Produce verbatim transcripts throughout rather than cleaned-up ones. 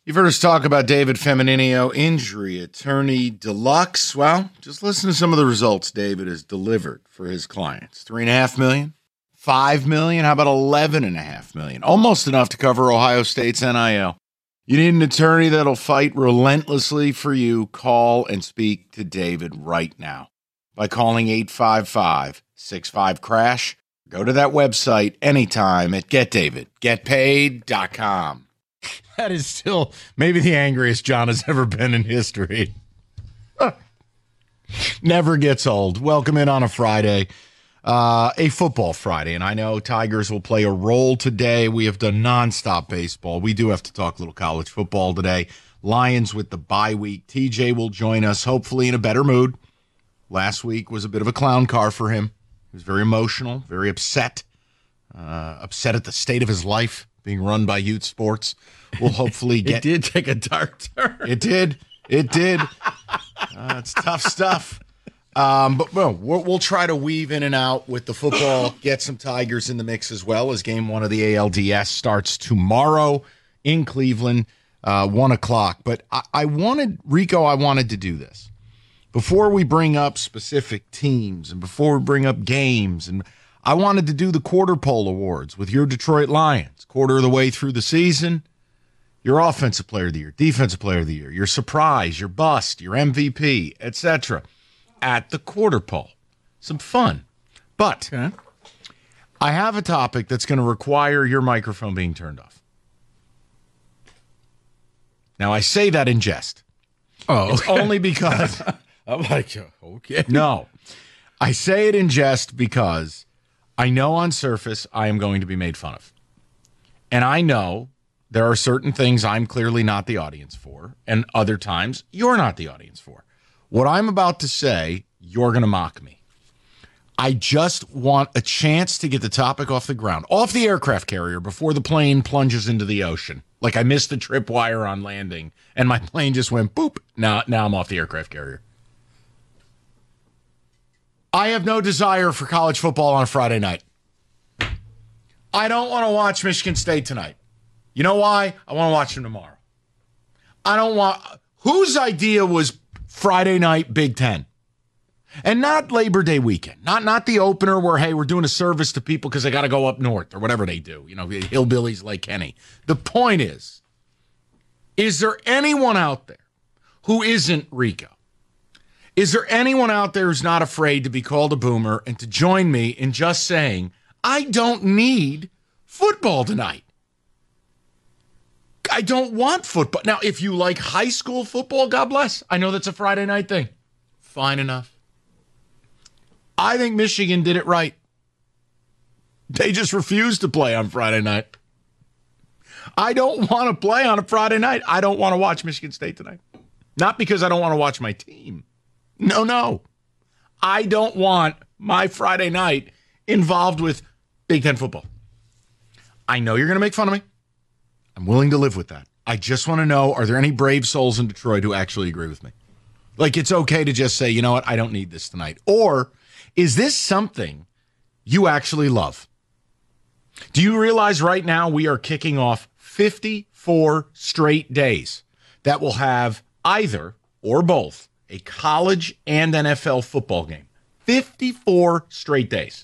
You've heard us talk about David Femininio, injury attorney deluxe. Well, just listen to some of the results David has delivered for his clients. Three and a half million, five million, how about eleven and a half million? Almost enough to cover Ohio State's N I L. You need an attorney that'll fight relentlessly for you. Call and speak to David right now by calling eight five five, six five, crash. Go to that website anytime at get david get paid dot com. That is still maybe the angriest John has ever been in history. Never gets old. Welcome in on a Friday, uh, a football Friday. And I know Tigers will play a role today. We have done nonstop baseball. We do have to talk a little college football today. Lions with the bye week. T J will join us, hopefully in a better mood. Last week was a bit of a clown car for him. He was very emotional, very upset, uh, upset at the state of his life being run by Youth Sports. We'll hopefully get... It did take a dark turn. It did. It did. Uh, it's tough stuff. Um, but well, we'll, we'll try to weave in and out with the football, get some Tigers in the mix as well, as game one of the A L D S starts tomorrow in Cleveland, uh, one o'clock. But I, I wanted, Rico, I wanted to do this. Before we bring up specific teams and before we bring up games, and I wanted to do the quarter pole awards with your Detroit Lions, quarter of the way through the season. Your offensive player of the year, defensive player of the year, your surprise, your bust, your M V P, et cetera at the quarter pole. Some fun. But okay. I have a topic that's going to require your microphone being turned off. Now, I say that in jest. Oh, okay. It's only because... I'm like, okay. No. I say it in jest because I know on surface I am going to be made fun of. And I know... there are certain things I'm clearly not the audience for, and other times you're not the audience for. What I'm about to say, you're going to mock me. I just want a chance to get the topic off the ground, off the aircraft carrier before the plane plunges into the ocean. Like I missed the tripwire on landing, and my plane just went boop. Now, now I'm off the aircraft carrier. I have no desire for college football on a Friday night. I don't want to watch Michigan State tonight. You know why? I want to watch them tomorrow. I don't want... Whose idea was Friday night Big Ten? And not Labor Day weekend. Not not the opener where, hey, we're doing a service to people because they got to go up north or whatever they do. You know, hillbillies like Kenny. The point is, is there anyone out there who isn't Rico? Is there anyone out there who's not afraid to be called a boomer and to join me in just saying, I don't need football tonight? I don't want football. Now, if you like high school football, God bless. I know that's a Friday night thing. Fine enough. I think Michigan did it right. They just refused to play on Friday night. I don't want to play on a Friday night. I don't want to watch Michigan State tonight. Not because I don't want to watch my team. No, no. I don't want my Friday night involved with Big Ten football. I know you're going to make fun of me. I'm willing to live with that. I just want to know, are there any brave souls in Detroit who actually agree with me? Like, it's okay to just say, you know what, I don't need this tonight. Or is this something you actually love? Do you realize right now we are kicking off fifty-four straight days that will have either or both a college and N F L football game? fifty-four straight days.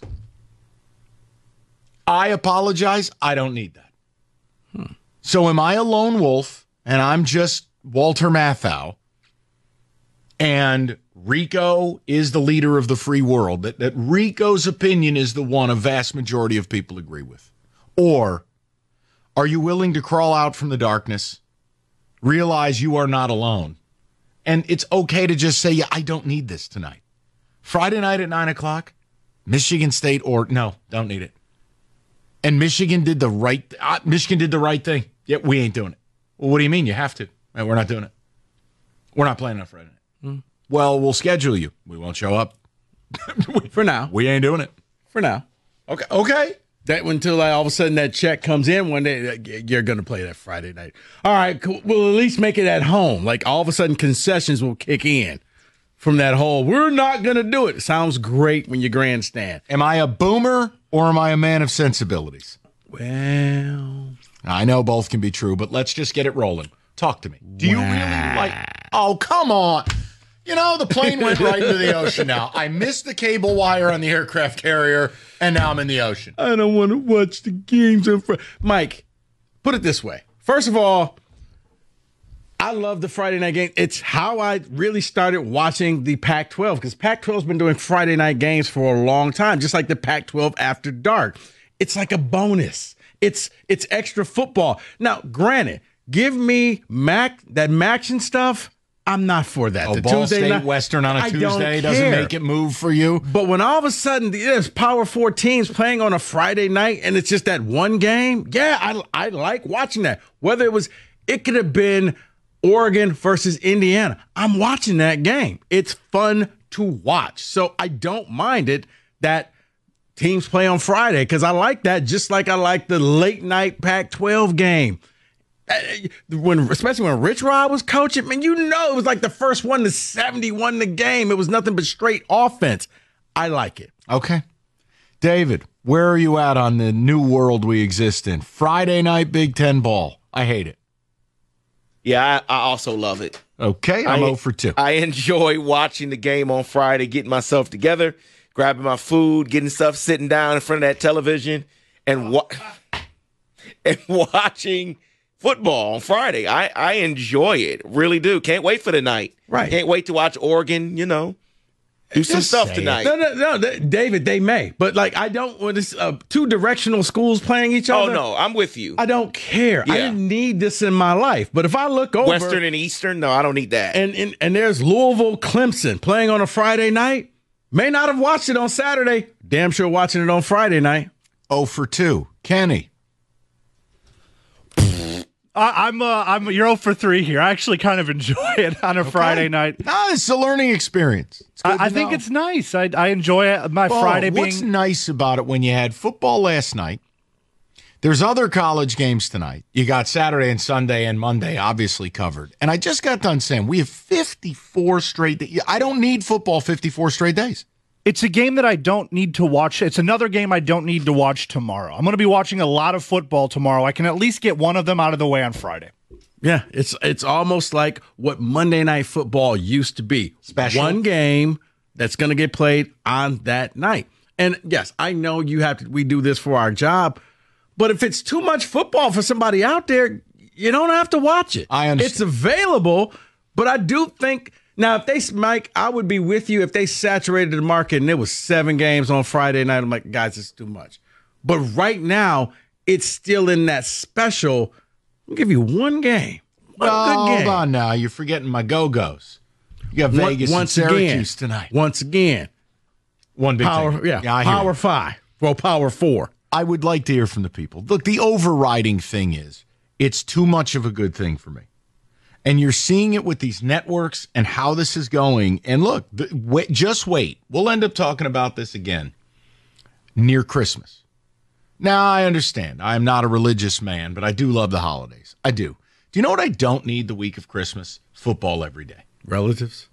I apologize. I don't need that. Hmm. So am I a lone wolf, and I'm just Walter Matthau, and Rico is the leader of the free world, that, that Rico's opinion is the one a vast majority of people agree with? Or are you willing to crawl out from the darkness, realize you are not alone, and it's okay to just say, yeah, I don't need this tonight? Friday night at nine o'clock, Michigan State, or no, don't need it. And Michigan did the right uh, Michigan did the right thing. Yeah, we ain't doing it. Well, what do you mean? You have to. Right, we're not doing it. We're not playing on Friday night. Mm. Well, we'll schedule you. We won't show up. For now. We ain't doing it. For now. Okay. Okay. That until like, all of a sudden that check comes in one day, you're going to play that Friday night. All right, cool. We'll at least make it at home. Like all of a sudden concessions will kick in from that whole, we're not going to do it. It sounds great when you grandstand. Am I a boomer or am I a man of sensibilities? Well, I know both can be true, but let's just get it rolling. Talk to me. Do you really like? Oh, come on. You know, the plane went right into the ocean now. I missed the cable wire on the aircraft carrier, and now I'm in the ocean. I don't want to watch the games. In front. Mike, put it this way. First of all, I love the Friday night game. It's how I really started watching the Pac twelve, because Pac twelve has been doing Friday night games for a long time, just like the Pac twelve After Dark. It's like a bonus. It's it's extra football. Now, granted, give me Mac that Maction stuff. I'm not for that. Oh, the Ball Tuesday State night, Western on a I Tuesday don't doesn't care. make it move for you. But when all of a sudden there's Power Four teams playing on a Friday night and it's just that one game, yeah, I I like watching that. Whether it was, it could have been Oregon versus Indiana. I'm watching that game. It's fun to watch. So I don't mind it that teams play on Friday, because I like that, just like I like the late night Pac twelve game. When, especially when Rich Rod was coaching, man, you know it was like the first one to seventy won the game. It was nothing but straight offense. I like it. Okay. David, where are you at on the new world we exist in? Friday night Big Ten ball. I hate it. Yeah, I, I also love it. Okay, I'm I, oh for two. I enjoy watching the game on Friday, getting myself together, grabbing my food, getting stuff, sitting down in front of that television, and wa- and watching football on Friday. I, I enjoy it. Really do. Can't wait for the night. Right. Can't wait to watch Oregon, you know, do some Just stuff say it. tonight. No, no, no, they- David, they may, but like I don't. When it's uh, two directional schools playing each Oh, other, no, I'm with you. I don't care. I Yeah. didn't need this in my life. But if I look over Western and Eastern, no, I don't need that. and, and and there's Louisville Clemson playing on a Friday night, may not have watched it on Saturday. Damn sure watching it on Friday night. oh for two. Kenny. I, I'm uh, I'm you're oh for three here. I actually kind of enjoy it on a Friday night. Ah, it's a learning experience. It's good I, I to think know. it's nice. I I enjoy it. My Oh, Friday what's being nice about it when you had football last night? There's other college games tonight. You got Saturday and Sunday and Monday obviously covered. And I just got done saying we have fifty-four straight days. I don't need football fifty-four straight days. It's a game that I don't need to watch. It's another game I don't need to watch tomorrow. I'm going to be watching a lot of football tomorrow. I can at least get one of them out of the way on Friday. Yeah, it's it's almost like what Monday Night Football used to be. Special. One game that's going to get played on that night. And yes, I know you have to. We do this for our job, but if it's too much football for somebody out there, you don't have to watch it. I understand. It's available, but I do think now if they, Mike, I would be with you if they saturated the market and there was seven games on Friday night. I'm like, guys, it's too much. But right now, it's still in that special. I'll give you one game. One Well, good hold game. on now. You're forgetting my go-go's. You got One- Vegas and once Syracuse again, tonight. Once again, One big power, thing. yeah, I hear power you. five, well, power four. I would like to hear from the people. Look, the overriding thing is it's too much of a good thing for me. And you're seeing it with these networks and how this is going. And look, the, wait, just wait. We'll end up talking about this again near Christmas. Now, I understand. I am not a religious man, but I do love the holidays. I do. Do you know what I don't need the week of Christmas? Football every day. Relatives.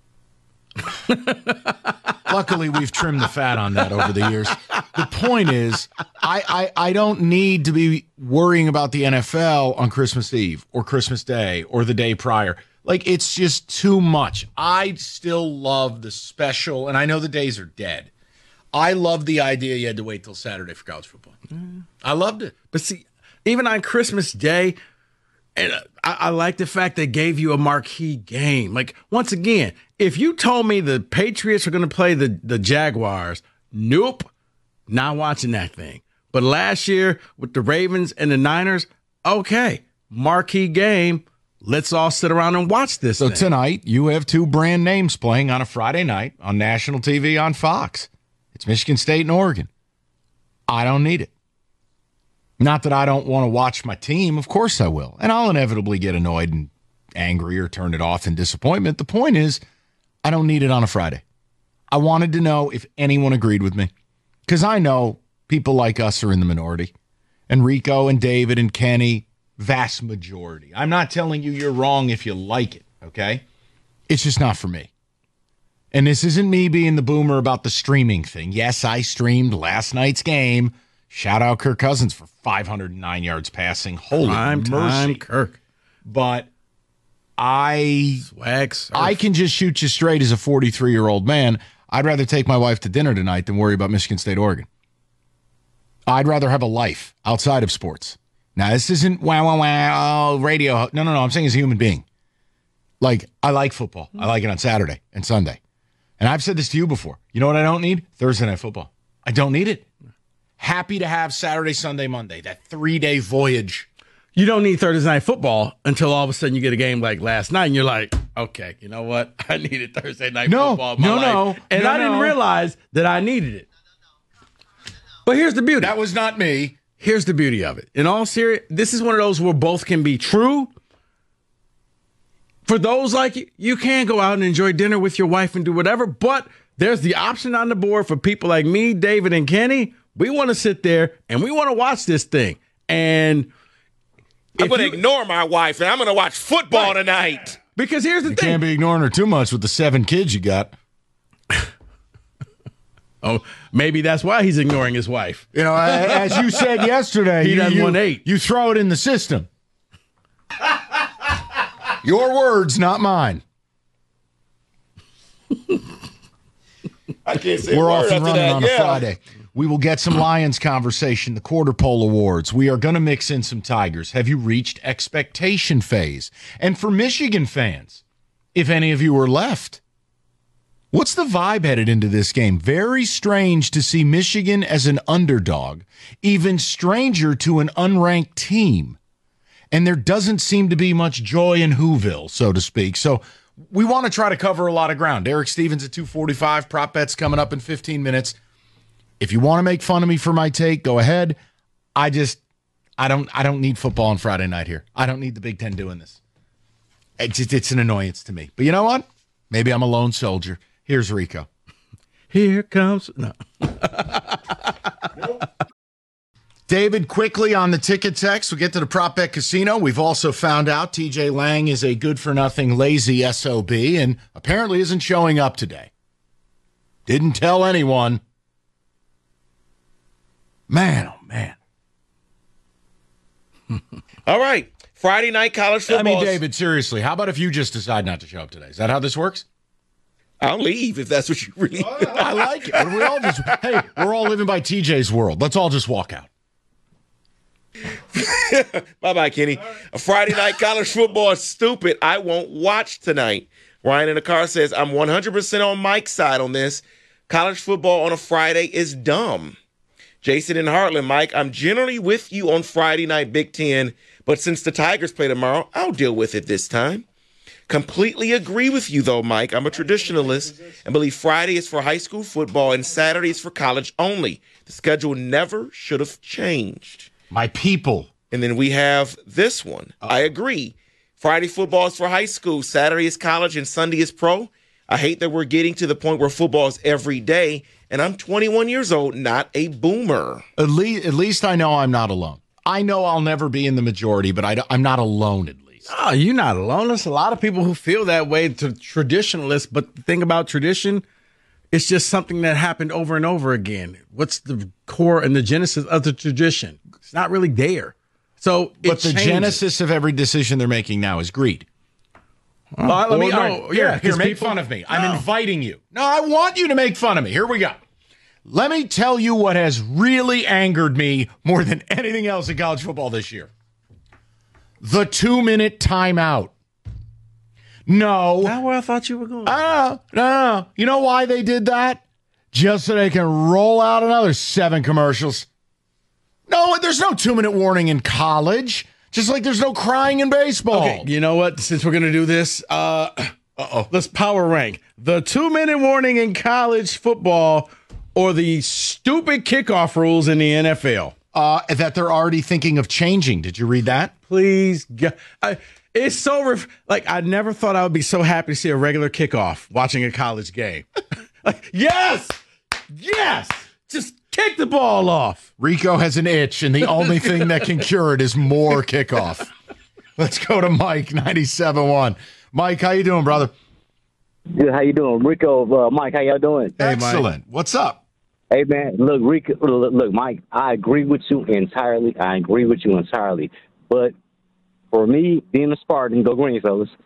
Luckily, we've trimmed the fat on that over the years. The point is, I, I, I don't need to be worrying about the N F L on Christmas Eve or Christmas Day or the day prior. Like, it's just too much. I still love the special, and I know the days are dead. I love the idea you had to wait till Saturday for college football. I loved it. But see, even on Christmas Day, and uh, I, I like the fact they gave you a marquee game. Like, once again, if you told me the Patriots are going to play the, the Jaguars, nope, not watching that thing. But last year with the Ravens and the Niners, okay, marquee game. Let's all sit around and watch this. So thing. tonight, you have two brand names playing on a Friday night on national T V on Fox. It's Michigan State and Oregon. I don't need it. Not that I don't want to watch my team. Of course I will. And I'll inevitably get annoyed and angry or turn it off in disappointment. The point is, I don't need it on a Friday. I wanted to know if anyone agreed with me. Because I know people like us are in the minority. And Rico and David and Kenny, vast majority. I'm not telling you you're wrong if you like it, okay? It's just not for me. And this isn't me being the boomer about the streaming thing. Yes, I streamed last night's game. Shout out Kirk Cousins for five hundred nine yards passing. Holy Prime mercy. time Kirk. But I Wax. I can just shoot you straight as a forty-three-year-old man. I'd rather take my wife to dinner tonight than worry about Michigan State, Oregon. I'd rather have a life outside of sports. Now, this isn't wow, wow, wow, radio. No, no, no. I'm saying as a human being. Like, I like football. I like it on Saturday and Sunday. And I've said this to you before. You know what I don't need? Thursday night football. I don't need it. Happy to have Saturday, Sunday, Monday, that three-day voyage. You don't need Thursday night football until all of a sudden you get a game like last night and you're like, okay, you know what? I needed Thursday night No, football in my no, life. no, And no, I didn't no. realize that I needed it. But here's the beauty. That was not me. Here's the beauty of it. In all serious, this is one of those where both can be true. For those like you, you can go out and enjoy dinner with your wife and do whatever, but there's the option on the board for people like me, David, and Kenny. We want to sit there and we want to watch this thing. And I'm if going to you- ignore my wife, and I'm going to watch football Right. tonight. because here's the You thing. can't be ignoring her too much with the seven kids you got. Oh, maybe that's why he's ignoring his wife. You know, as you said yesterday, He you, doesn't you, want eight. you throw it in the system. Your words, not mine. I can't say a We're word off and after running that. on Yeah. a Friday. We will get some Lions conversation, the quarter pole awards. We are going to mix in some Tigers. Have you reached expectation phase? And for Michigan fans, if any of you are left, what's the vibe headed into this game? Very strange to see Michigan as an underdog, even stranger to an unranked team. And there doesn't seem to be much joy in Whoville, so to speak. So we want to try to cover a lot of ground. Derek Stevens at two forty-five, prop bets coming up in fifteen minutes. If you want to make fun of me for my take, go ahead. I just, I don't, I don't need football on Friday night here. I don't need the Big Ten doing this. It's just, it's an annoyance to me. But you know what? Maybe I'm a lone soldier. Here's Rico. Here comes no. David, quickly on the ticket text. We'll get to the prop bet casino. We've also found out T J Lang is a good-for-nothing lazy S O B and apparently isn't showing up today. Didn't tell anyone. Man, oh, man. All right. Friday night college I football. mean, David, seriously, how about if you just decide not to show up today? Is that how this works? I'll leave if that's what you really. I like it. We all just, hey, we're all living by T J's world. Let's all just walk out. Bye bye, Kenny. A Friday night college football is stupid. I won't watch tonight. Ryan in the car says, I'm one hundred percent on Mike's side on this. College football on a Friday is dumb. Jason in Heartland, Mike, I'm generally with you on Friday night Big Ten, but since the Tigers play tomorrow, I'll deal with it this time. Completely agree with you, though, Mike. I'm a traditionalist and believe Friday is for high school football and Saturday is for college only. The schedule never should have changed. My people. And then we have this one. I agree. Friday football is for high school, Saturday is college, and Sunday is pro. I hate that we're getting to the point where football is every day, and I'm twenty-one years old, not a boomer. At least, at least I know I'm not alone. I know I'll never be in the majority, but I, I'm not alone at least. Oh, you're not alone. There's a lot of people who feel that way to traditionalists, but the thing about tradition, it's just something that happened over and over again. What's the core and the genesis of the tradition? It's not really there. So, it But the changes. genesis of every decision they're making now is greed. Well, let me Well, know. no, here, yeah, here, 'cause make people- fun of me. I'm No. inviting you. No, I want you to make fun of me. Here we go. Let me tell you what has really angered me more than anything else in college football this year. The two-minute timeout. No. Not where I thought you were going. No, no, no. You know why they did that? Just so they can roll out another seven commercials. No, there's no two-minute warning in college. Just like there's no crying in baseball. Okay, you know what? Since we're going to do this, uh, uh-oh. Let's power rank. The two-minute warning in college football or the stupid kickoff rules in the N F L. Uh, that they're already thinking of changing. Did you read that? Please, go- I, it's so ref- like I never thought I would be so happy to see a regular kickoff watching a college game. Like, yes, yes, just kick the ball off. Rico has an itch, and the only thing that can cure it is more kickoff. Let's go to Mike, ninety-seven point one. Mike, how you doing, brother? Good. How you doing, Rico? Uh, Mike, how y'all doing? Hey, Mike. Excellent. What's up? Hey, man. Look, Rico. Look, look, Mike. I agree with you entirely. I agree with you entirely. But for me, being a Spartan, go green, fellas.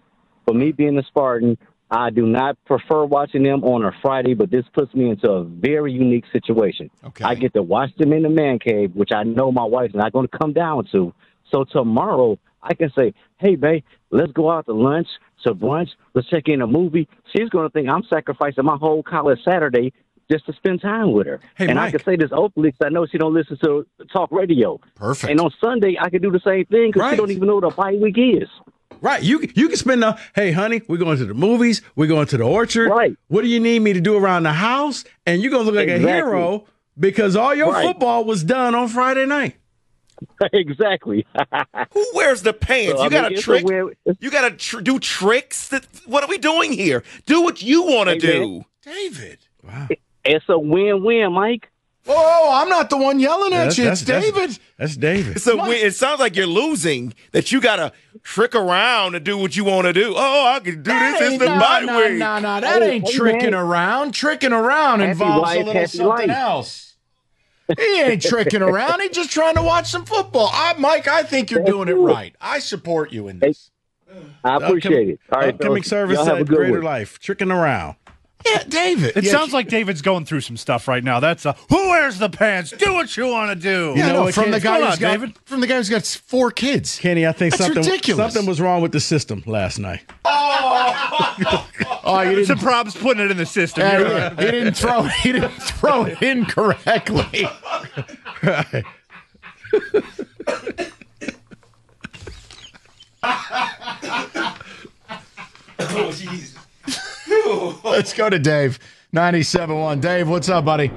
for me being a Spartan, I do not prefer watching them on a Friday, but this puts me into a very unique situation. Okay. I get to watch them in the man cave, which I know my wife's not going to come down to. So tomorrow, I can say, hey, babe, let's go out to lunch, to brunch, let's check in a movie. She's going to think I'm sacrificing my whole college Saturday just to spend time with her. Hey, and Mike. I can say this openly because I know she don't listen to talk radio. Perfect. And on Sunday, I can do the same thing because Right. she don't even know what a bye week is. Right. You you can spend the, hey, honey, we're going to the movies. We're going to the orchard. Right. What do you need me to do around the house? And you're going to look like Exactly. a hero because all your Right. football was done on Friday night. Exactly. Who wears the pants? So, I you mean, got to it's a trick. weird- You got to tr- do tricks. That, what are we doing here? Do what you want to Hey, do. man. David. It's a win-win, Mike. Whoa, I'm not the one yelling at That's, you. that's, It's that's- David. That's David. So when, it sounds like you're losing. That you got to trick around and do what you want to do. Oh, I can do this. It's the no, bye no, week. no, no, that ain't Hey, tricking man. around. Tricking around Happy involves wife, a little happy something life. else. He ain't tricking around. He's just trying to watch some football. I, Mike, I think you're That's doing it cool. right. I support you in this. I appreciate it. All right, Upcoming fellas. service Y'all have a at good Greater one. Life. Tricking around. Yeah, David. It Yeah, sounds like David's going through some stuff right now. That's a who wears the pants? Do what you want to do. Yeah, You know no, what, from Ken? the guy What's who's going on, got, David? from the guy who's got four kids. Kenny, I think That's something ridiculous. something was wrong with the system last night. Oh, you Some probs putting it in the system. Yeah, You're he, right. he didn't throw. He didn't throw it in correctly. Right. Let's go to Dave. ninety-seven point one. Dave, what's up, buddy?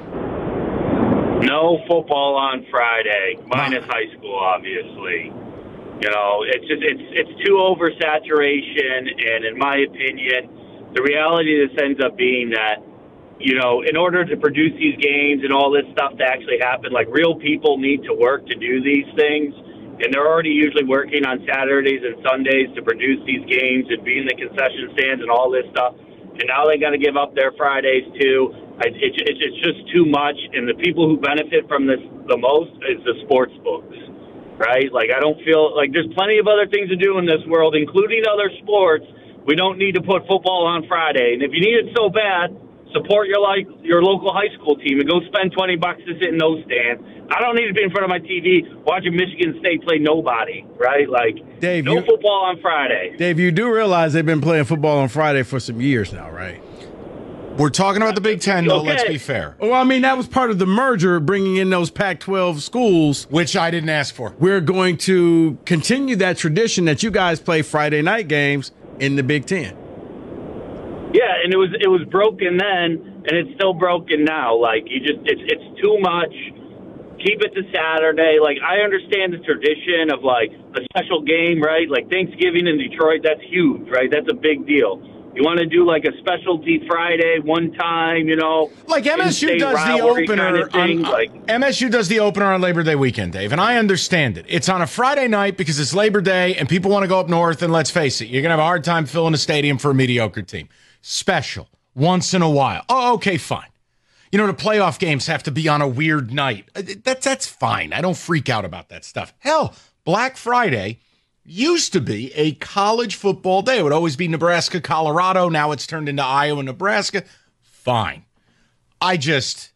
No football on Friday, minus high school, obviously. You know, it's just it's it's too oversaturation, and in my opinion, the reality of this ends up being that, you know, in order to produce these games and all this stuff to actually happen, like real people need to work to do these things, and they're already usually working on Saturdays and Sundays to produce these games and be in the concession stands and all this stuff. And now they got to give up their Fridays too. I, it, it, it's just too much. And the people who benefit from this the most is the sports books, right? Like I don't feel like there's plenty of other things to do in this world, including other sports. We don't need to put football on Friday. And if you need it so bad, support your like your local high school team and go spend twenty bucks to sit in those stands. I don't need to be in front of my T V watching Michigan State play nobody, right? Like, Dave, no you- football on Friday. Dave, you do realize they've been playing football on Friday for some years now, right? We're talking about the Big Ten, though. Okay. Let's be fair, Well, I mean, that was part of the merger, bringing in those Pac twelve schools. which I didn't ask for. We're going to continue that tradition that you guys play Friday night games in the Big Ten. Yeah, and it was it was broken then, and it's still broken now. Like you just, it's it's too much. Keep it to Saturday. Like I understand the tradition of like a special game, right? Like Thanksgiving in Detroit, that's huge, right? That's a big deal. You want to do like a specialty Friday one time, you know? Like M S U in-state does the rivalry opener kind of thing, on like, M S U does the opener on Labor Day weekend, Dave, and I understand it. It's on a Friday night because it's Labor Day and people want to go up north. And let's face it, you're gonna have a hard time filling a stadium for a mediocre team. Special once in a while. Oh, okay, fine. You know, the playoff games have to be on a weird night. That's that's fine. I don't freak out about that stuff. Hell, Black Friday used to be a college football day. It would always be Nebraska, Colorado. Now it's turned into Iowa, Nebraska. Fine. I just,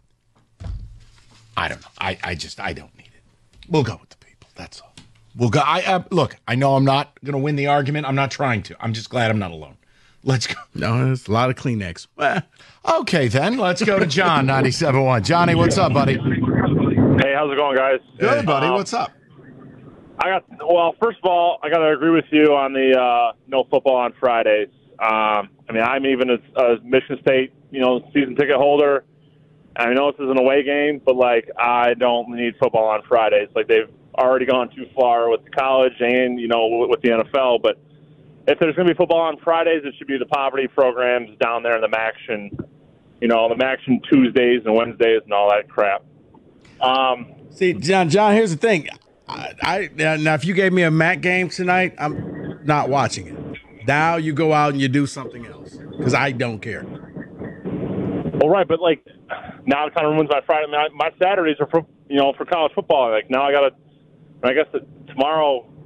I don't know. I, I just, I don't need it. We'll go with the people. That's all. We'll go. I uh, look. I know I'm not going to win the argument. I'm not trying to. I'm just glad I'm not alone. Let's go. No, there's a lot of Kleenex. Well, Okay, then let's go to John, ninety-seven point one. Johnny, what's up, buddy? Hey, how's it going, guys? Good, buddy. Um, What's up? I got well. First of all, I got to agree with you on the uh, no football on Fridays. Um, I mean, I'm even a, a Michigan State, you know, season ticket holder. I know this is an away game, but like, I don't need football on Fridays. Like, they've already gone too far with the college and you know with, with the N F L. But if there's going to be football on Fridays, it should be the poverty programs down there in the MACtion, you know, the MACtion Tuesdays and Wednesdays and all that crap. Um, see, John, John, here's the thing. I, I now, if you gave me a M A C game tonight, I'm not watching it. Now you go out and you do something else because I don't care. Well, right, but like now it kind of ruins my Friday. My, my Saturdays are for you know for college football. Like now I got to. I guess that tomorrow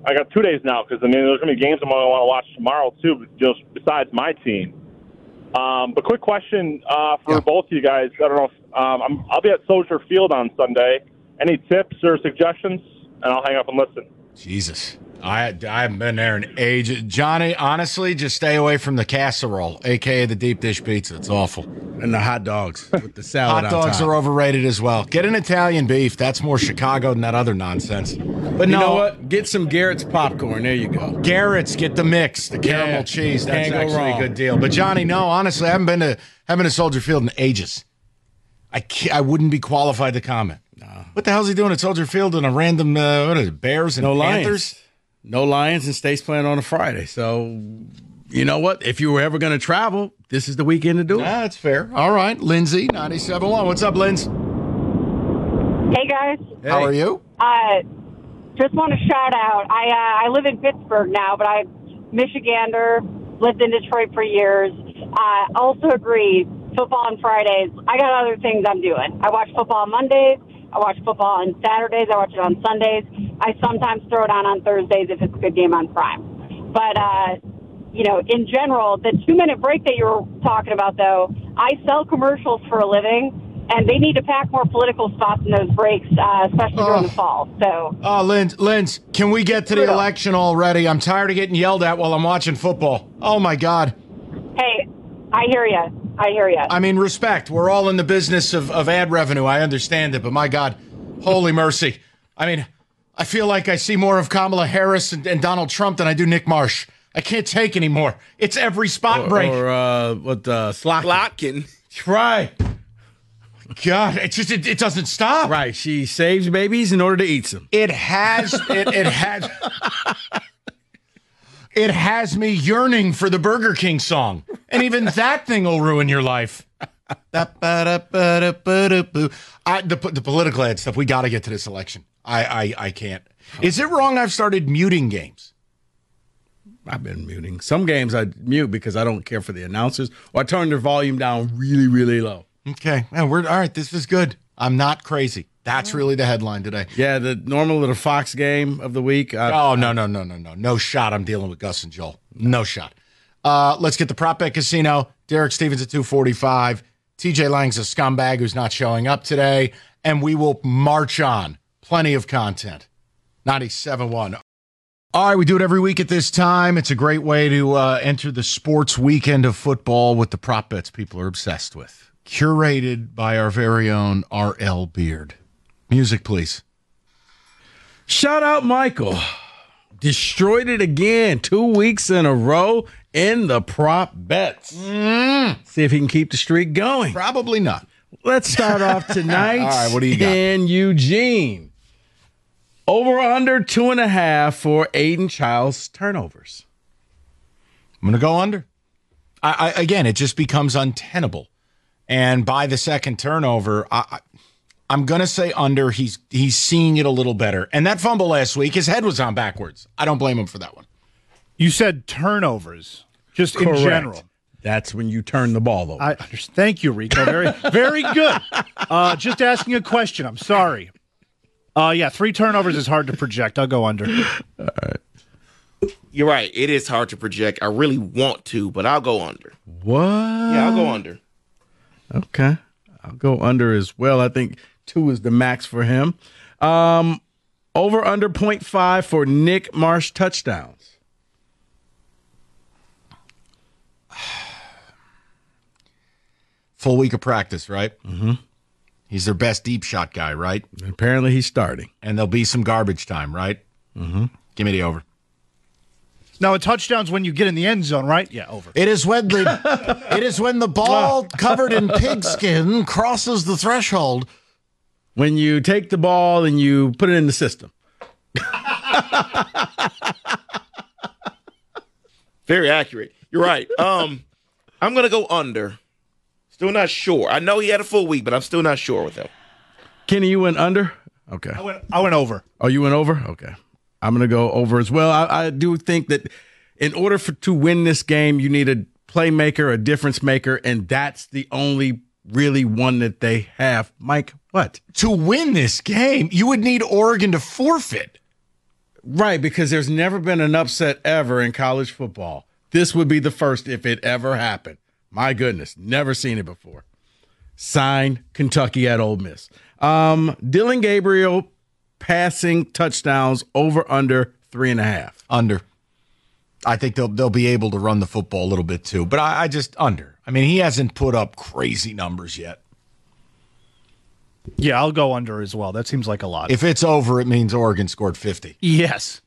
I got two days now because I mean there's going to be games I'm going to want to watch tomorrow too, just besides my team. Um, but quick question uh, for Yeah. both of you guys. I don't know. If, um, I'm, I'll be at Soldier Field on Sunday. Any tips or suggestions? And I'll hang up and listen. Jesus. I, I haven't been there in ages. Johnny, honestly, just stay away from the casserole, a k a the deep dish pizza. It's awful. And the hot dogs with the salad Hot on dogs top. are overrated as well. Get an Italian beef. That's more Chicago than that other nonsense. But You no, know what? Get some Garrett's popcorn. There you go. Garrett's, get the mix, the caramel Yeah, cheese. That's can't go actually wrong. a good deal. But Johnny, no, honestly, I haven't been to haven't been to Soldier Field in ages. I can't, I wouldn't be qualified to comment. What the hell's he doing at Soldier Field in a random uh, what is it, Bears and No Panthers? Lions. No Lions, and State's playing on a Friday. So, you know what? If you were ever going to travel, this is the weekend to do it. Ah, that's fair. All right, Lindsay, ninety-seven point one. What's up, Linz? Hey guys, How are you? uh, just want to shout out. I uh, I live in Pittsburgh now, but I'm Michigander, lived in Detroit for years. I uh, also agree. Football on Fridays. I got other things I'm doing. I watch football on Mondays. I watch football on Saturdays. I watch it on Sundays. I sometimes throw it on on Thursdays if it's a good game on Prime. But uh, you know, in general, the two-minute break that you were talking about, though, I sell commercials for a living. And they need to pack more political spots in those breaks, uh, especially during Oh. the fall. So, Oh, Linz, Linz, can we get to the Yeah. election already? I'm tired of getting yelled at while I'm watching football. Oh, my God. hey, I hear you. I hear you. I mean, respect. We're all in the business of, of ad revenue. I understand it, but my God, holy mercy. I mean, I feel like I see more of Kamala Harris and, and Donald Trump than I do Nick Marsh. I can't take anymore. It's every spot break. Or uh, what uh, Slotkin. Plotkin. Right. God, it just it, it doesn't stop. Right. She saves babies in order to eat them. It has it, it has it has me yearning for the Burger King song. And even that thing will ruin your life. I, the, the political ad stuff, we got to get to this election. I, I I can't. Is it wrong I've started muting games? I've been muting. Some games I mute because I don't care for the announcers, or I turn their volume down really, really low. Okay. Man, we're all right. This is good. I'm not crazy. That's really the headline today. Yeah, the normal little Fox game of the week. I, Oh, no, no, no, no, no. No shot. I'm dealing with Gus and Joel. No shot. Uh, let's get the prop bet casino. Derek Stevens at two forty-five. T J Lang's a scumbag who's not showing up today. And we will march on. Plenty of content. ninety-seven point one. All right, we do it every week at this time. It's a great way to uh, enter the sports weekend of football with the prop bets people are obsessed with. Curated by our very own R L Beard. Music, please. Shout out Michael. Destroyed it again. Two weeks in a row in the prop bets. Mm. See if he can keep the streak going. Probably not. Let's start off tonight. All right, what do you got? in Eugene. Over under two and a half for Aiden Childs turnovers. I'm going to go under. I, I, again, it just becomes untenable. And by the second turnover, I, I, I'm going to say under. He's he's seeing it a little better. And that fumble last week, his head was on backwards. I don't blame him for that one. You said turnovers, just Correct. in general. That's when you turn the ball over. I understand. Thank you, Rico. Very, very good. Uh, just asking a question. I'm sorry. Uh, yeah, three turnovers is hard to project. I'll go under. You're right. It is hard to project. I really want to, but I'll go under. What? Yeah, I'll go under. Okay. I'll go under as well. I think two is the max for him. Um, over under point five for Nick Marsh touchdowns. Full week of practice, right? Mm-hmm. He's their best deep shot guy, right? And apparently he's starting. And there'll be some garbage time, right? Mm-hmm. Give me the over. Now, a touchdown's when you get in the end zone, right? Yeah, over. It is when the it is when the ball covered in pigskin crosses the threshold. When you take the ball and you put it in the system. Very accurate. You're right. Um, I'm gonna go under. Still not sure. I know he had a full week, but I'm still not sure with him. Kenny, you went under? Okay. I went, I went over. Oh, you went over? Okay. I'm going to go over as well. I, I do think that in order for to win this game, you need a playmaker, a difference maker, and that's the only really one that they have. Mike, what? To win this game, you would need Oregon to forfeit. Right, because there's never been an upset ever in college football. This would be the first if it ever happened. My goodness, never seen it before. Signed, Kentucky at Ole Miss. Um, Dylan Gabriel passing touchdowns over under three and a half. Under. I think they'll they'll be able to run the football a little bit too, but I, I just under. I mean, he hasn't put up crazy numbers yet. Yeah, I'll go under as well. That seems like a lot. If it's over, it means Oregon scored fifty. Yes.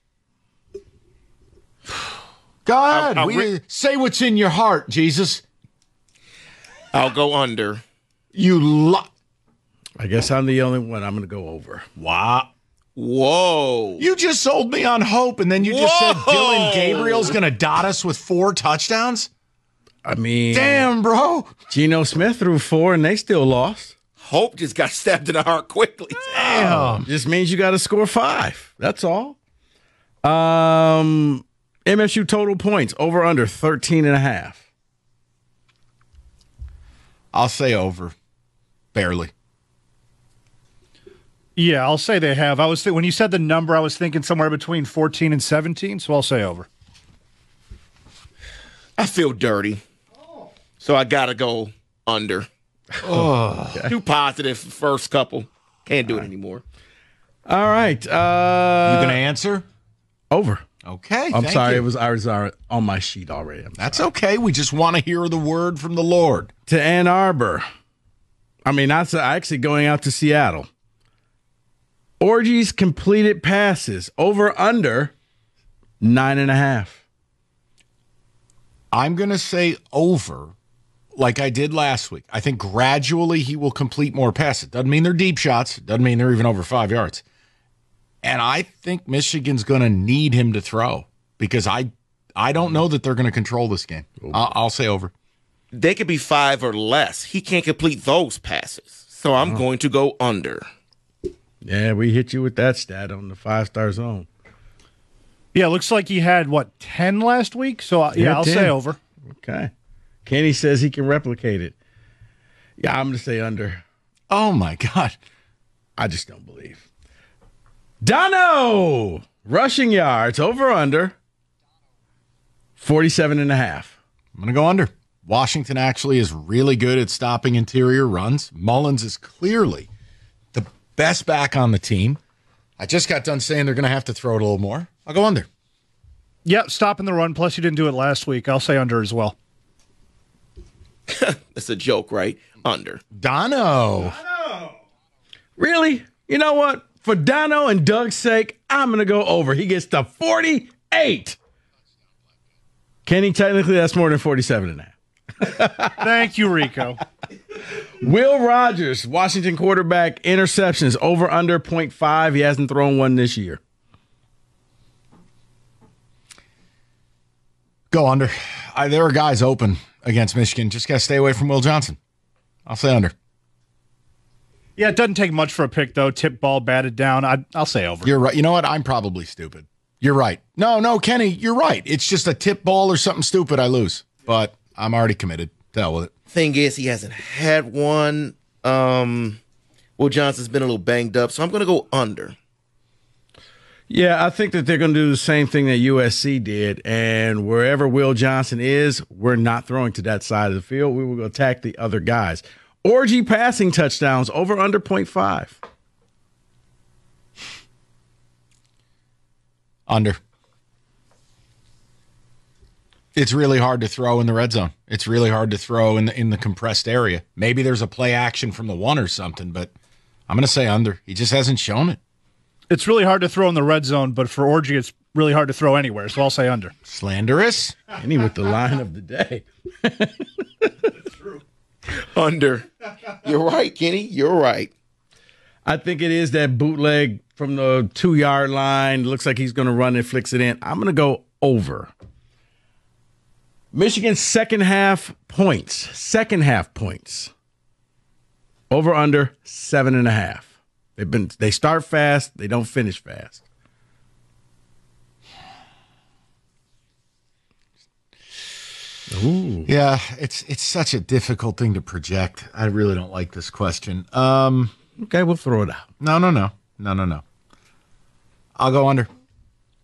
Go ahead. I'll we, re- say what's in your heart, Jesus. I'll go under. You lo- I guess I'm the only one. I'm going to go over. Wow. Whoa. You just sold me on hope, and then you just said Whoa. Dylan Gabriel's going to dot us with four touchdowns? I mean, Damn, bro. Geno Smith threw four, and they still lost. Hope just got stabbed in the heart quickly. Damn. Just means you got to score five. That's all. Um, M S U total points over under thirteen and a half. I'll say over. Barely. Yeah, I'll say they have. I was th- when you said the number, I was thinking somewhere between fourteen and seventeen, so I'll say over. I feel dirty. So I got to go under. Oh. Too positive first couple. Can't do it anymore. All right. Uh, You going to answer? over. Okay. I'm thank sorry. you. It was I was uh, on my sheet already. I'm That's okay. We just want to hear the word from the Lord. to Ann Arbor. I mean, that's actually going out to Seattle. Orgies completed passes over under nine and a half. I'm going to say over like I did last week. I think gradually he will complete more passes. Doesn't mean they're deep shots. Doesn't mean they're even over five yards. And I think Michigan's going to need him to throw because I I don't know that they're going to control this game. I'll, I'll say over. They could be five or less. He can't complete those passes. So I'm going to go under. Yeah, we hit you with that stat on the five-star zone. Yeah, it looks like he had, what, ten last week? So, uh, yeah, Yeah, I'll ten. say over. Okay. Kenny says he can replicate it. Yeah, I'm going to say under. Oh, my God. I just don't believe. Dono! Rushing yards over under forty-seven and a half. I'm going to go under. Washington actually is really good at stopping interior runs. Mullins is clearly the best back on the team. I just got done saying they're going to have to throw it a little more. I'll go under. Yep, stopping the run. Plus, you didn't do it last week. I'll say under as well. That's a joke, right? Under. Dono. Really? You know what? For Dono and Doug's sake, I'm going to go over. He gets to forty-eight. Kenny, technically, that's more than forty-seven and a half. Thank you, Rico. Will Rogers, Washington quarterback, interceptions over under point five. He hasn't thrown one this year. Go under. I, there are guys open against Michigan. Just got to stay away from Will Johnson. I'll say under. Yeah, it doesn't take much for a pick, though. Tip ball, batted down. I, I'll say over. You're right. You know what? I'm probably stupid. You're right. No, no, Kenny, you're right. It's just a tip ball or something stupid. I lose. But I'm already committed. To hell with it. Thing is, he hasn't had one. Um, Will Johnson's been a little banged up, so I'm going to go under. Yeah, I think that they're going to do the same thing that U S C did. And wherever Will Johnson is, we're not throwing to that side of the field. We will attack the other guys. Orgy passing touchdowns over under point five. Under. It's really hard to throw in the red zone. It's really hard to throw in the in the compressed area. Maybe there's a play action from the one or something, but I'm going to say under. He just hasn't shown it. It's really hard to throw in the red zone, but for Orgy, it's really hard to throw anywhere, so I'll say under. Slanderous. Kenny with the line of the day. Under. You're right, Kenny. You're right. I think it is that bootleg from the two-yard line. Looks like he's going to run and flicks it in. I'm going to go over. Michigan's second half points. Second half points. Over under seven and a half. They've been they start fast, they don't finish fast. Ooh. Yeah, it's it's such a difficult thing to project. I really don't like this question. Um, Okay, we'll throw it out. no, no, no, no, no, no. I'll go under.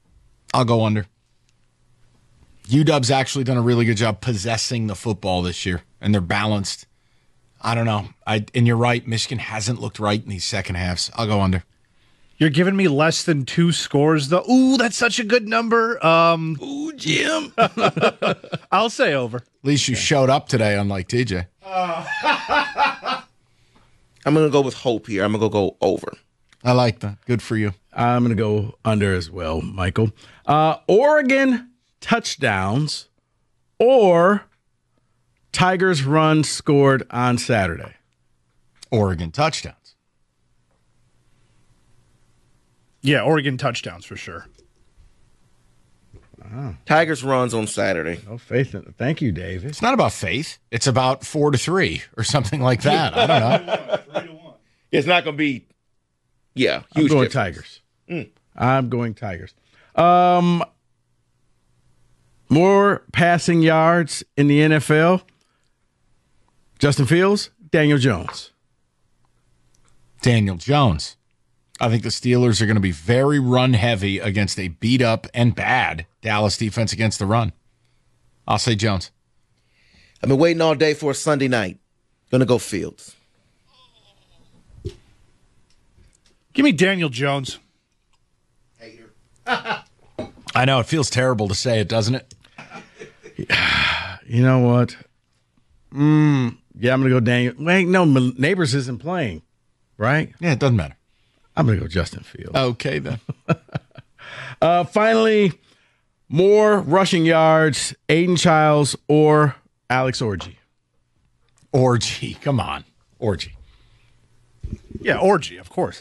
I'll go under. U W's actually done a really good job possessing the football this year, and they're balanced. I don't know. I and you're right. Michigan hasn't looked right in these second halves. I'll go under. You're giving me less than two scores, though. Ooh, that's such a good number. Um, Ooh, Jim. I'll say over. At least you showed up today, unlike T J. I'm going to go with hope here. I'm going to go over. I like that. Good for you. I'm going to go under as well, Michael. Uh, Oregon touchdowns or Tigers run scored on Saturday. Oregon touchdowns. Yeah, Oregon touchdowns for sure. Wow. Tigers runs on Saturday. No faith in it. Thank you, David. It's not about faith. It's about four to three or something like that. I don't know. It's not going to be, yeah, I'm huge going difference. Tigers. Mm. I'm going Tigers. Um, more passing yards in the N F L. Justin Fields, Daniel Jones. Daniel Jones. I think the Steelers are going to be very run heavy against a beat up and bad Dallas defense against the run. I'll say Jones. I've been waiting all day for a Sunday night. Going to go Fields. Give me Daniel Jones. I know it feels terrible to say it, doesn't it? You know what? Mm, yeah, I'm going to go Daniel. Wait, no, Neighbors isn't playing, right? Yeah, it doesn't matter. I'm going to go Justin Fields. Okay, then. uh, finally, more rushing yards, Aiden Childs or Alex Orji. Orgy. Come on. Orgy. Yeah, Orgy, of course.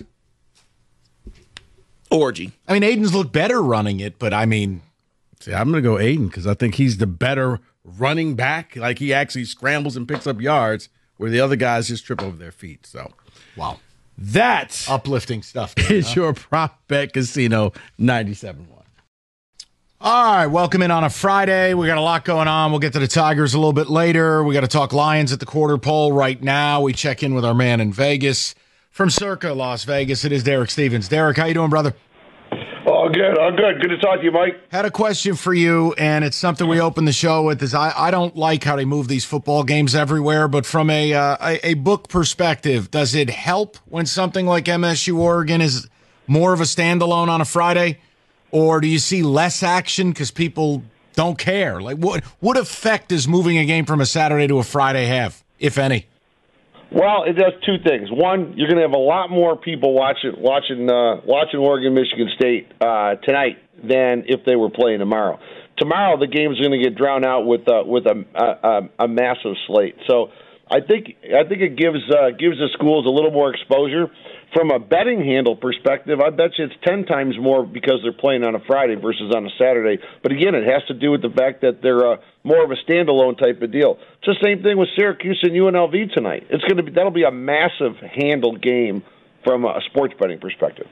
Orgy. I mean, Aiden's looked better running it, but I mean. See, I'm going to go Aiden because I think he's the better running back. Like, he actually scrambles and picks up yards where the other guys just trip over their feet. So, wow. That uplifting stuff. There, is huh? Your Prop Bet Casino ninety-seven point one. All right, welcome in on a Friday. We got a lot going on. We'll get to the Tigers a little bit later. We got to talk Lions at the quarter pole right now. We check in with our man in Vegas from Circa Las Vegas. It is Derek Stevens. Derek, how you doing, brother? Oh, good. Oh, good. Good to talk to you, Mike. Had a question for you, and it's something we opened the show with. Is I, I don't like how they move these football games everywhere, but from a, uh, a a book perspective, does it help when something like M S U Oregon is more of a standalone on a Friday, or do you see less action because people don't care? Like, what what effect does moving a game from a Saturday to a Friday have, if any? Well, it does two things. One, you're going to have a lot more people watching watching uh, watching Oregon, Michigan State uh, tonight than if they were playing tomorrow. Tomorrow, the game's going to get drowned out with uh, with a, a a massive slate. So I think I think it gives uh, gives the schools a little more exposure. From a betting handle perspective, I bet you it's ten times more because they're playing on a Friday versus on a Saturday. But again, it has to do with the fact that they're uh, more of a standalone type of deal. It's the same thing with Syracuse and U N L V tonight. It's going to be that'll be a massive handle game from a sports betting perspective.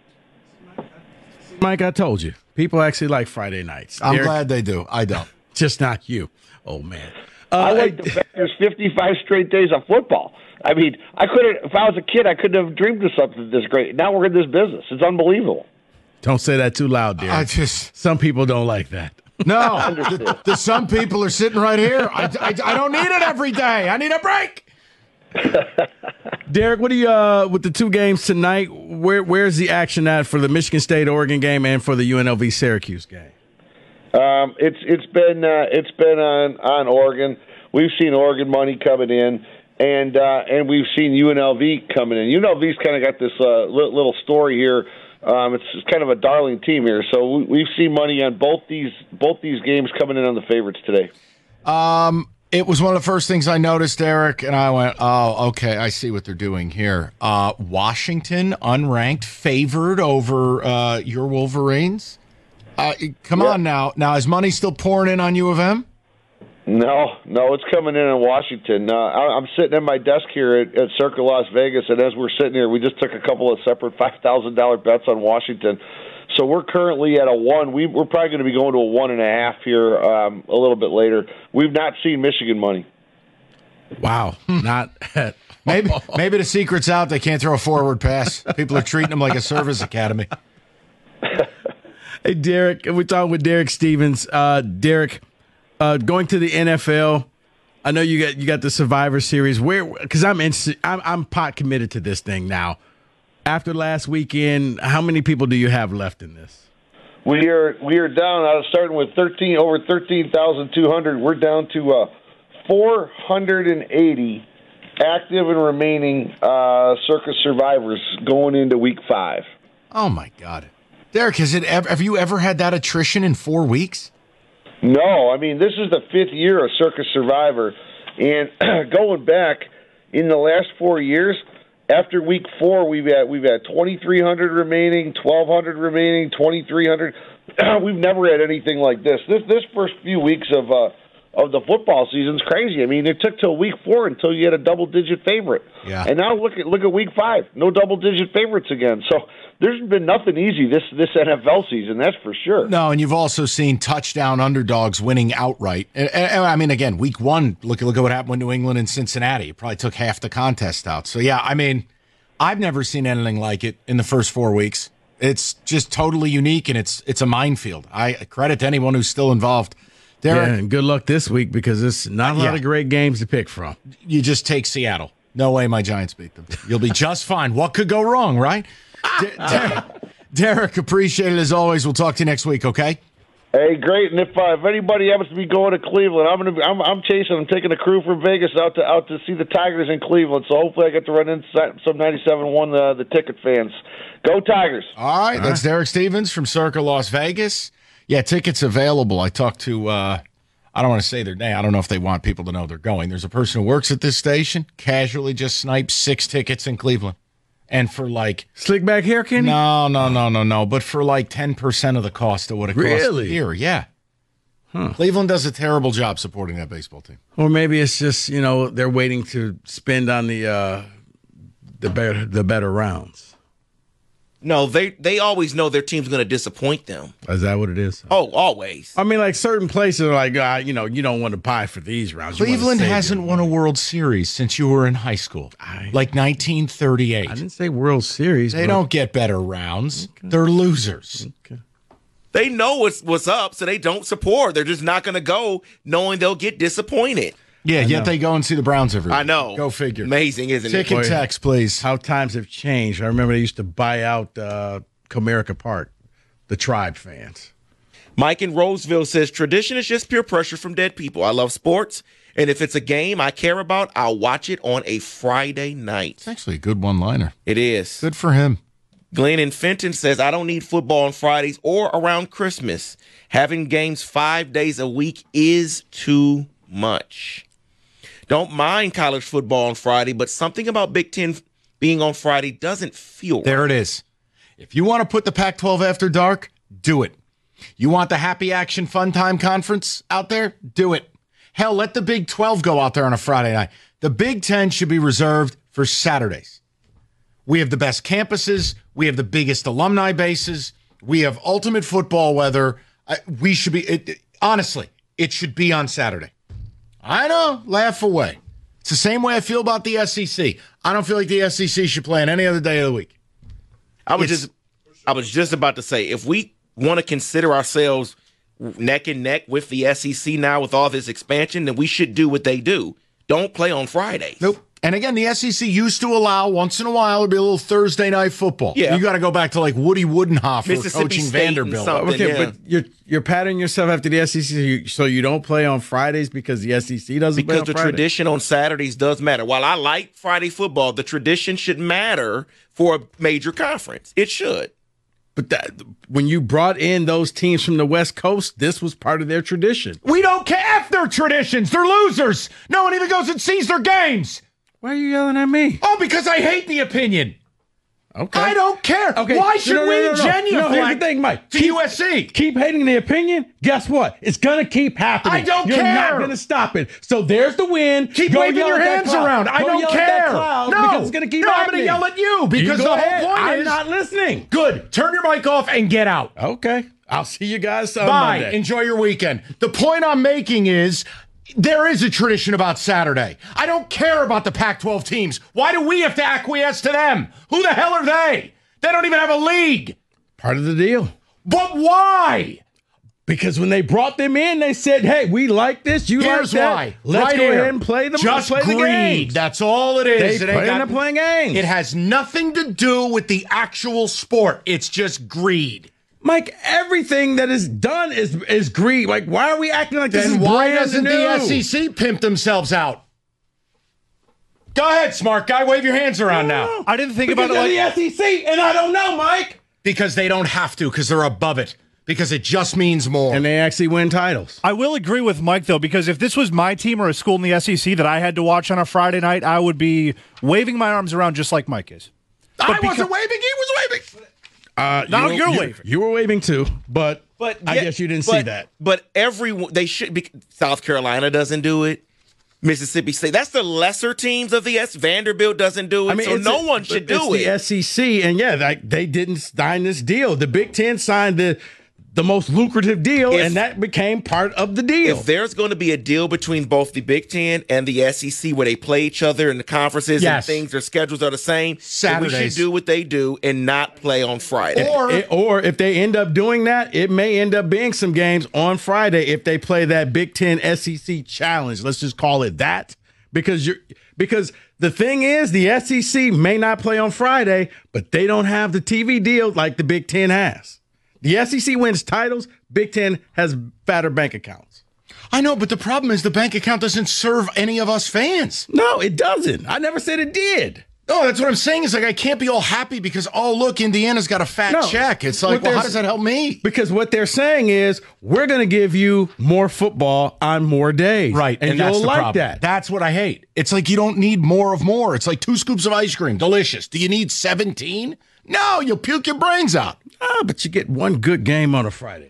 Mike, I told you, people actually like Friday nights. I'm Derek, glad they do. I don't. Just not you. Oh man, uh, I like the fact there's fifty-five straight days of football. I mean, I couldn't. If I was a kid, I couldn't have dreamed of something this great. Now we're in this business. It's unbelievable. Don't say that too loud, dear. I just some people don't like that. No, the, the some people are sitting right here. I, I, I don't need it every day. I need a break. Derek, what do you uh, with the two games tonight? Where where's the action at for the Michigan State Oregon game and for the U N L V Syracuse game? Um, it's it's been uh, it's been on on Oregon. We've seen Oregon money coming in. And uh, and we've seen U N L V coming in. U N L V's kind of got this uh, little story here. Um, it's kind of a darling team here. So we, we've seen money on both these both these games coming in on the favorites today. Um, it was one of the first things I noticed, Eric, and I went, "Oh, okay, I see what they're doing here." Uh, Washington, unranked, favored over uh, your Wolverines. Uh, come yeah. on now. Now, is money still pouring in on U of M? No, no, it's coming in in Washington. Uh, I'm sitting at my desk here at, at Circa Las Vegas, and as we're sitting here, we just took a couple of separate five thousand dollars bets on Washington. So we're currently at a one. We, we're probably going to be going to a one and a half here um, a little bit later. We've not seen Michigan money. Wow, not at maybe maybe the secret's out. They can't throw a forward pass. People are treating them like a service academy. Hey, Derek, we're talking with Derek Stevens. Uh, Derek, uh, going to the N F L. I know you got you got the Survivor Series. Where? Because I'm, in, I'm I'm pot committed to this thing now. After last weekend, how many people do you have left in this? We are we are down. I was starting with thirteen over thirteen thousand two hundred. We're down to uh, four hundred and eighty active and remaining uh, Circus survivors going into week five. Oh my God, Derek, has it ever? Have you ever had that attrition in four weeks? No, I mean, this is the fifth year of Circus Survivor, and going back in the last four years, after week four, we've had we've had twenty-three hundred remaining, twelve hundred remaining, twenty-three hundred. We've never had anything like this. This this first few weeks of uh, of the football season's crazy. I mean, it took till week four until you had a double-digit favorite. Yeah. And now look at look at week five, no double-digit favorites again. So there's been nothing easy this this N F L season, that's for sure. No, and you've also seen touchdown underdogs winning outright. And, and, I mean, again, week one, look, look at what happened with New England and Cincinnati. It probably took half the contest out. So, yeah, I mean, I've never seen anything like it in the first four weeks. It's just totally unique, and it's it's a minefield. I credit to anyone who's still involved. Derek, Yeah, and good luck this week because there's not a lot Yeah. of great games to pick from. you just take Seattle. No way my Giants beat them. You'll be just fine. What could go wrong, right? De- Derek, Derek, appreciate it as always. We'll talk to you next week, okay? Hey, great! And if uh, if anybody happens to be going to Cleveland, I'm gonna be, I'm I'm chasing. I'm taking a crew from Vegas out to out to see the Tigers in Cleveland. So hopefully I get to run into some ninety-seven one the the ticket fans. Go Tigers! All right, that's Derek Stevens from Circa Las Vegas. Yeah, tickets available. I talked to, uh, I don't want to say their name. I don't know if they want people to know they're going. There's a person who works at this station, casually just sniped six tickets in Cleveland. And for like, Slick back hair, Kenny? no, no, no, no, no, but for like ten percent of the cost of what it costs Really? here. Yeah. Cleveland does a terrible job supporting that baseball team. Or maybe it's just, you know, they're waiting to spend on the uh, the better the better rounds. No, they they always know their team's going to disappoint them. Is that what it is? Oh, always. I mean, like certain places are like, uh, you know, you don't want to buy for these rounds. You wanna Cleveland save hasn't your won a money. World Series since you were in high school, I- like nineteen thirty-eight. I didn't say World Series. They but- don't get better rounds. They're losers. They know what's what's up, so they don't support. They're just not going to go knowing they'll get disappointed. Yeah, yet they go and see the Browns every week. I know. Go figure. Amazing, isn't it? Ticket Boy. text, please. How times have changed. I remember they used to buy out uh, Comerica Park, the Tribe fans. Mike in Roseville says, tradition is just pure pressure from dead people. I love sports, and if it's a game I care about, I'll watch it on a Friday night. It's actually a good one-liner. It is. Good for him. Glenn in Fenton says, I don't need football on Fridays or around Christmas. Having games five days a week is too much. Don't mind college football on Friday, but something about Big Ten being on Friday doesn't feel There right. it is. If you want to put the Pac twelve after dark, do it. You want the Happy Action Fun Time Conference out there? Do it. Hell, let the Big twelve go out there on a Friday night. The Big Ten should be reserved for Saturdays. We have the best campuses. We have the biggest alumni bases. We have ultimate football weather. Uh, we should be, it, honestly, it should be on Saturday. I know, laugh away. It's the same way I feel about the S E C. I don't feel like the S E C should play on any other day of the week. I was It's- just I was just about to say, if we want to consider ourselves neck and neck with the S E C now with all this expansion, then we should do what they do. Don't play on Fridays. Nope. And again, the S E C used to allow once in a while it'd be a little Thursday night football. Yeah. You got to go back to like Woody Woodenhofer Mississippi coaching State and Vanderbilt. something. Okay, Yeah. but you're you're patting yourself after the S E C, so you, so you don't play on Fridays because the S E C doesn't play Because on the Friday? tradition on Saturdays does matter. While I like Friday football, the tradition should matter for a major conference. It should. But that, when you brought in those teams from the West Coast, this was part of their tradition. We don't care if they're traditions. They're losers. No one even goes and sees their games. Why are you yelling at me? Oh, because I hate the opinion. Okay. I don't care. Okay. Why No, should no, no, we no, no. genuflect No, here's the thing, Mike. to Keep- U S C? Keep hating the opinion. Guess what? It's gonna keep happening. I don't You're care. not gonna stop it. So there's the win. Keep Go waving yell your at that hands cloud. around. I Go don't yell at that care. cloud No, because it's gonna keep no, I'm happening. going to yell at you because You the go whole ahead. point I'm is not listening. good. Turn your mic off and get out. Okay. I'll see you guys on Bye. Monday. Enjoy your weekend. The point I'm making is there is a tradition about Saturday. I don't care about the Pac twelve teams. Why do we have to acquiesce to them? Who the hell are they? They don't even have a league. Part of the deal. But why? Because when they brought them in, they said, "Hey, we like this. You Here's like that. why. Let's right go here. ahead and play the Just play greed. the games." That's all it is. They It ain't end up playing games. It has nothing to do with the actual sport. It's just greed. Mike, everything that is done is is greed. Like, why are we acting like this Then is why brand doesn't new? the S E C pimp themselves out? Go ahead, smart guy. Wave your hands around now. I didn't think Because about it they're like the S E C, and I don't know, Mike. Because they don't have to, because they're above it. Because it just means more. And they actually win titles. I will agree with Mike, though, because if this was my team or a school in the S E C that I had to watch on a Friday night, I would be waving my arms around just like Mike is. I But wasn't because- waving. He was waving. Uh, Now you, you're you, waving. You were waving too, but, But I yeah, guess you didn't but, see that. But everyone, they should be. South Carolina doesn't do it. Mississippi State. That's the lesser teams of the S. Vanderbilt doesn't do it. so it's no a- one should it's do the it. S E C, and yeah, like they didn't sign this deal. The Big Ten signed the the most lucrative deal, If- and that became part of the deal. If there's going to be a deal between both the Big Ten and the S E C where they play each other in the conferences Yes. and things, their schedules are the same, then we Saturdays. should do what they do and not play on Friday. Or It- or if they end up doing that, it may end up being some games on Friday if they play that Big Ten S E C challenge. Let's just call it that, because you're because the thing is, the S E C may not play on Friday, but they don't have the T V deal like the Big Ten has. The S E C wins titles. Big Ten has fatter bank accounts. I know, but the problem is the bank account doesn't serve any of us fans. No, it doesn't. I never said it did. No, that's what I'm saying. Is like I can't be all happy because oh look, Indiana's got a fat No. check. It's like, What well, how there's- does that help me? Because what they're saying is we're going to give you more football on more days. Right, And, and, that's you'll the like problem. that. That's what I hate. It's like you don't need more of more. It's like two scoops of ice cream, delicious. Do you need seventeen? No, you'll puke your brains out. Ah, but you get one good game on a Friday night.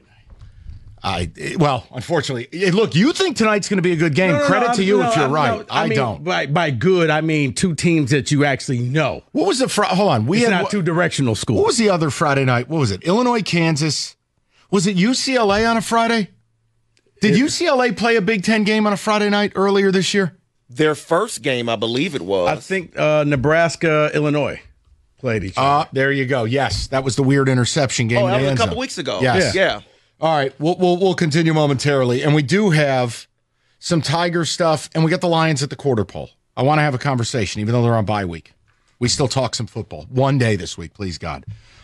I well, unfortunately, eh, look. You think tonight's going to be a good game? No, no, Credit no, to I'm- you no, if you're I'm- right. no, I, mean, don't. By, by good, I mean two teams that you actually know. What was the fr- hold on? We It's had not two directional schools. What was the other Friday night? What was it? Illinois, Kansas. Was it U C L A on a Friday? Did U C L A play a Big Ten game on a Friday night earlier this year? Their first game, I believe it was. I think uh, Nebraska, Illinois played each other. Uh, there you go. Yes, that was the weird interception game. oh, in that the was a end couple zone. weeks ago. Yes. Yeah. All right, we'll, we'll we'll continue momentarily, and we do have some Tiger stuff, and we got the Lions at the quarter pole. I want to have a conversation, even though they're on bye week. We still talk some football one day this week, please God.